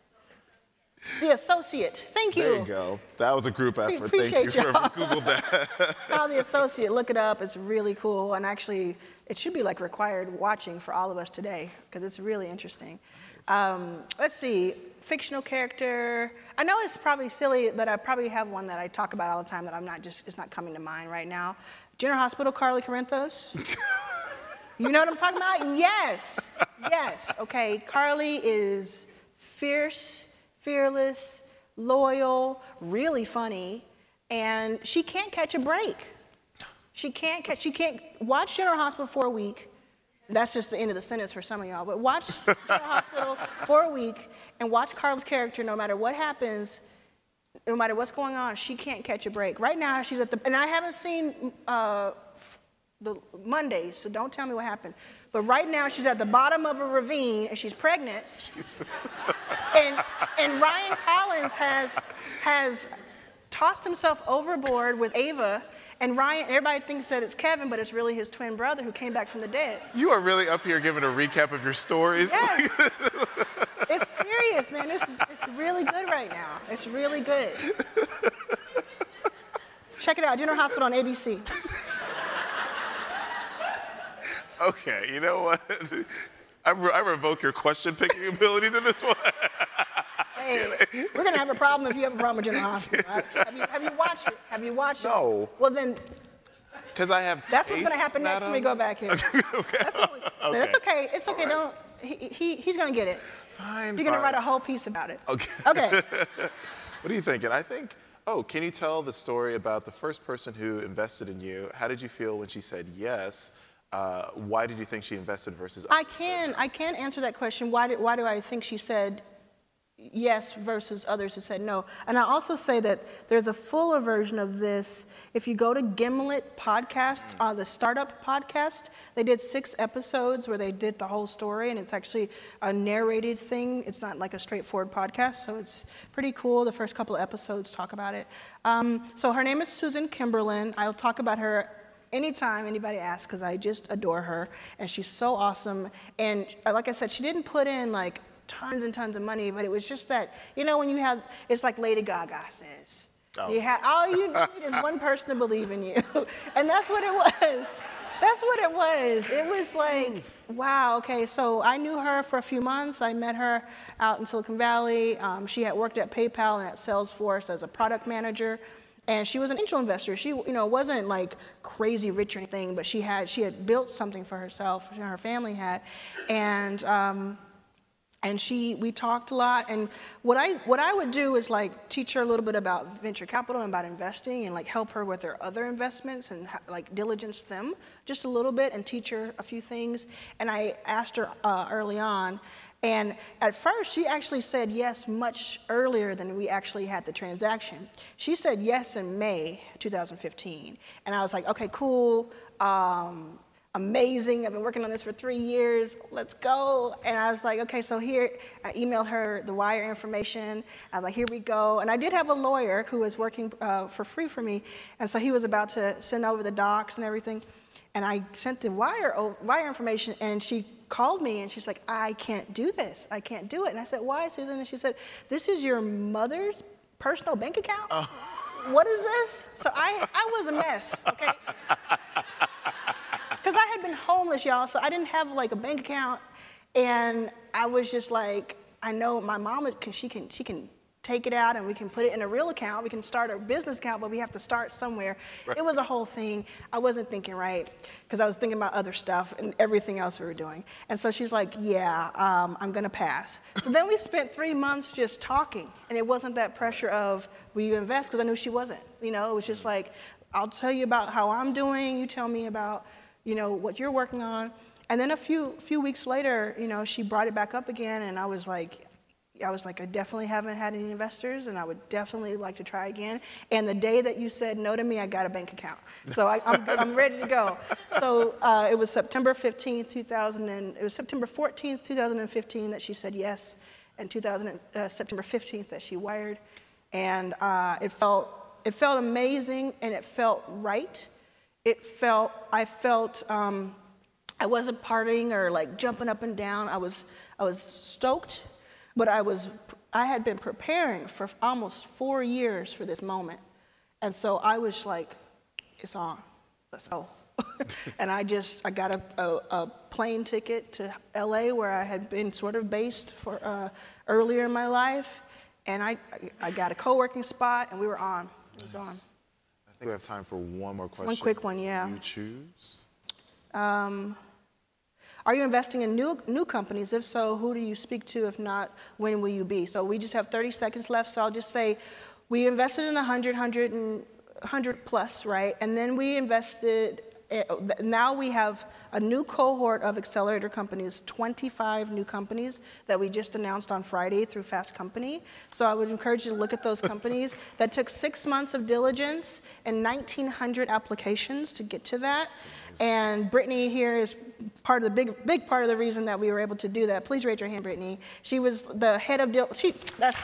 The Associate. Thank you. There you go. That was a group effort. Thank you for Googled that. It's called The Associate. Look it up. It's really cool. And actually, it should be like required watching for all of us today because it's really interesting. Let's see. Fictional character. I know it's probably silly that I probably have one that I talk about all the time that it's not coming to mind right now. General Hospital, Carly Corinthos. You know what I'm talking about? Yes. Yes. Okay. Carly is fierce, fearless, loyal, really funny, and she can't catch a break. She can't watch General Hospital for a week. That's just the end of the sentence for some of y'all, but watch General Hospital for a week and watch Carly's character. No matter what happens, no matter what's going on, she can't catch a break. Right now, she's and I haven't seen the Mondays, so don't tell me what happened. But right now, she's at the bottom of a ravine, and she's pregnant. Jesus. And Ryan Collins has tossed himself overboard with Ava, and Ryan, everybody thinks that it's Kevin, but it's really his twin brother who came back from the dead. You are really up here giving a recap of your stories. Yes. It's serious, man. It's really good right now. It's really good. Check it out, General Hospital on ABC. Okay, you know what? I revoke your question picking abilities in this one. Hey, we're gonna have a problem if you have a problem with General Hospital. Have you watched it? Have you watched it? No. Well then. Because I have. That's what's gonna happen next when we go back here. Okay. That's okay. It's okay. He's going to get it. Fine. You're going to write a whole piece about it. Okay. Okay. What are you thinking? I think, can you tell the story about the first person who invested in you? How did you feel when she said yes? Why did you think she invested versus others? I can answer that question. Why do I think she said yes versus others who said no? And I also say that there's a fuller version of this. If you go to Gimlet Podcast, the Startup Podcast, they did 6 episodes where they did the whole story, and it's actually a narrated thing. It's not like a straightforward podcast, so it's pretty cool. The first couple of episodes talk about it. So her name is Susan Kimberlin. I'll talk about her anytime anybody asks, because I just adore her, and she's so awesome. And like I said, she didn't put in like tons and tons of money, but it was just that, when you have, it's like Lady Gaga says. Oh. All you need is one person to believe in you. And that's what it was. That's what it was. It was like, wow, okay, so I knew her for a few months. I met her out in Silicon Valley. She had worked at PayPal and at Salesforce as a product manager. And she was an angel investor. She, wasn't like crazy rich or anything, but she had built something for herself, and her family had. And we talked a lot, and what I would do is like teach her a little bit about venture capital and about investing, and like help her with her other investments and like diligence them just a little bit and teach her a few things. And I asked her early on, and at first she actually said yes much earlier than we actually had the transaction. She said yes in May 2015, and I was like, okay, cool. Amazing, I've been working on this for 3 years, let's go. And I was like, okay, so here, I emailed her the wire information. I was like, here we go. And I did have a lawyer who was working for free for me, and so he was about to send over the docs and everything. And I sent the wire information, and she called me, and she's like, I can't do this, I can't do it. And I said, why, Susan? And she said, this is your mother's personal bank account? Oh. What is this? So I was a mess, okay? Because I had been homeless, y'all, so I didn't have like a bank account, and I was just like, I know my mom, she can take it out and we can put it in a real account. We can start a business account, but we have to start somewhere. Right. It was a whole thing. I wasn't thinking right because I was thinking about other stuff and everything else we were doing. And so she's like, yeah, I'm going to pass. So then we spent 3 months just talking, and it wasn't that pressure of, will you invest? Because I knew she wasn't. It was just like, I'll tell you about how I'm doing. You tell me about what you're working on. And then a few weeks later, she brought it back up again, and I was like, I definitely haven't had any investors, and I would definitely like to try again. And the day that you said no to me, I got a bank account. So I'm ready to go. So it was September 15th, 2015 that she said yes, and September 15th that she wired. And it felt amazing, and it felt right. I wasn't partying or like jumping up and down. I was stoked, but I had been preparing for almost 4 years for this moment. And so I was like, it's on, let's go. And I got a plane ticket to LA, where I had been sort of based for earlier in my life. And I got a co-working spot, and we were on, it was on. I think we have time for one more question. One quick one, yeah. You choose. Are you investing in new companies? If so, who do you speak to? If not, when will you be? So we just have 30 seconds left, so I'll just say we invested in 100 plus, right? And then we invested, now we have a new cohort of accelerator companies, 25 new companies that we just announced on Friday through Fast Company. So I would encourage you to look at those companies. That took 6 months of diligence and 1,900 applications to get to that. And Brittany here is part of the big part of the reason that we were able to do that. Please raise your hand, Brittany. She was the head of that's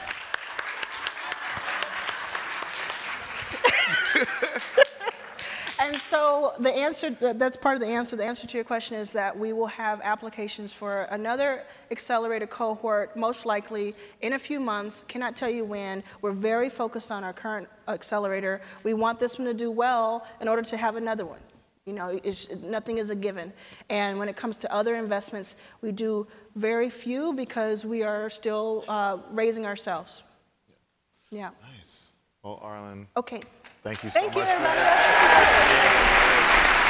And so the answer, that's part of the answer. The answer to your question is that we will have applications for another accelerator cohort, most likely in a few months. Cannot tell you when. We're very focused on our current accelerator. We want this one to do well in order to have another one. Nothing is a given. And when it comes to other investments, we do very few because we are still raising ourselves. Yeah. Nice. Well, Arlen. Okay. Thank you so much. Thank you, everybody.